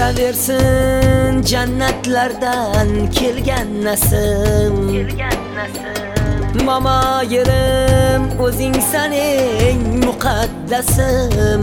Esaversin jannatlardan kelgan nasim, mama yerim o'zing saning muqaddasim.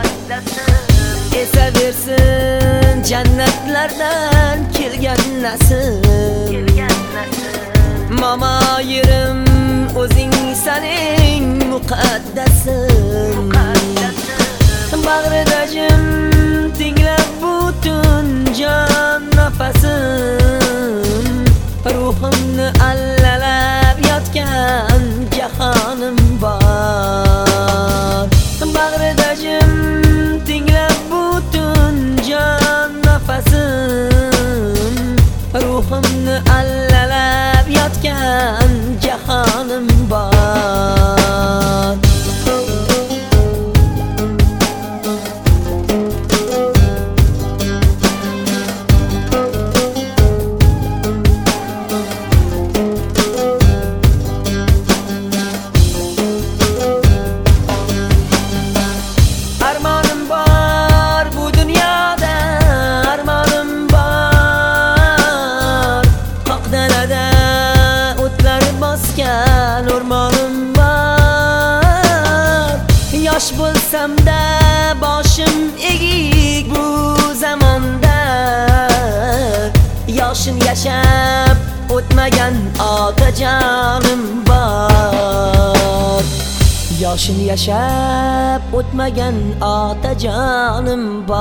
Esaversin jannatlardan kelgan nasim, mama yerim o'zing saning muqaddasim. Bag'rida jim tinglab butun jon nafasim, ruhimni allalab yotgan jahonim bor. Bag'rida jim tinglab butun jon nafasim, ruhimni allalab yotgan jahonim bor. Yosh bo'lsam-da boshim egik bu zamonda, yoshini yashab o'tmagan otajonim bor. Yoshini yashab o'tmagan otajonim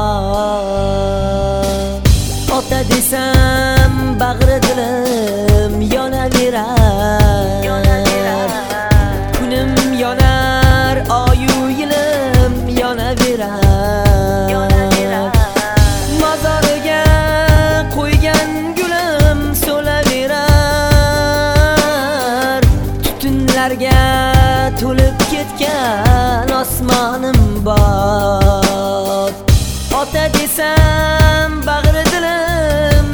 bor. Ota desam bag'ri dilim yonaverar, kunim yonar, oyu yilim yonaverar. Mozoriga qo'ygan gulim so'laverar, tutunlarga to'lib ketgan osmonim bor. Ota desam bag'ri dilim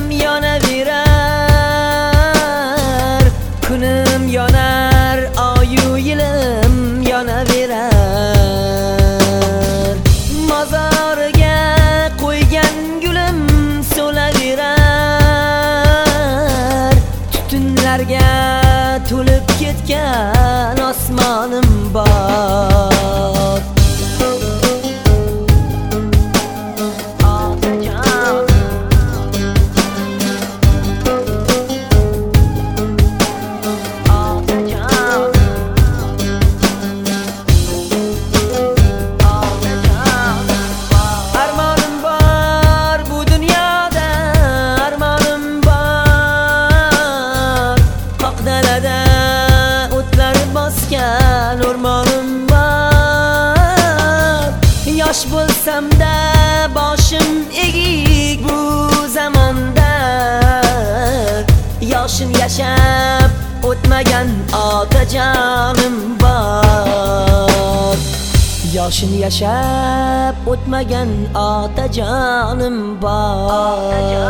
yonaverar, kunim yonar, oyu yilim yonaverar. Mozoriga qo'ygan gulim so'laverar, tutunlarga to'lib ketgan osmonim bor. Yosh bo'lsam-da boshim egik bu zamonda, yoshini yashab o'tmagan otajonim bor. Yoshini yashab o'tmagan otajonim bor.